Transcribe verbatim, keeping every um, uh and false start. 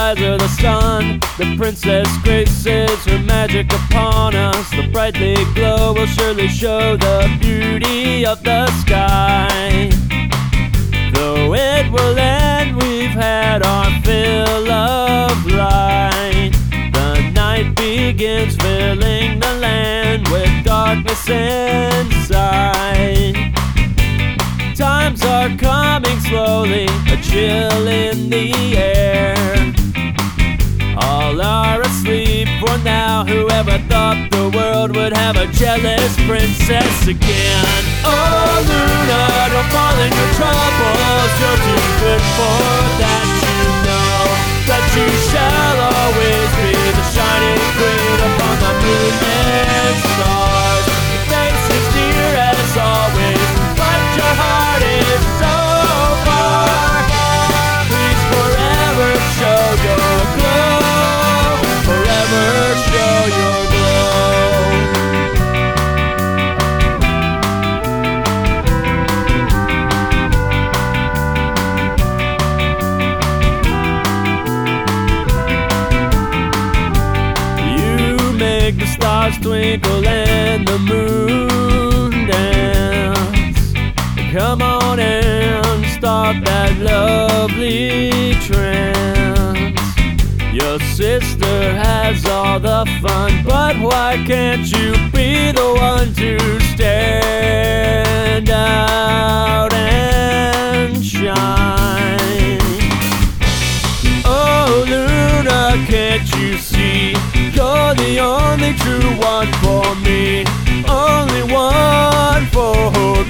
rise of the sun. The princess graces her magic upon us. The brightly glow will surely show the beauty of the sky. Though it will end, we've had our fill of light. The night begins, filling the land with darkness inside. Times are coming slowly, a chill in the air. All are asleep for now. Whoever thought the world would have a jealous princess again? Oh Luna, don't fall in your troubles. You're too good for that, you know. That you shall always be the shining queen upon the moon and stars. Your face is dear as always, but your heart is so far. Please forever show your glow, forever show your glow. You make the stars twinkle and the moon dance. Come on and start that lovely trance. Your sister has all the fun, but why can't you be the one to stand out and shine? Oh Luna, can't you see? You're the only true one for me, only one for me.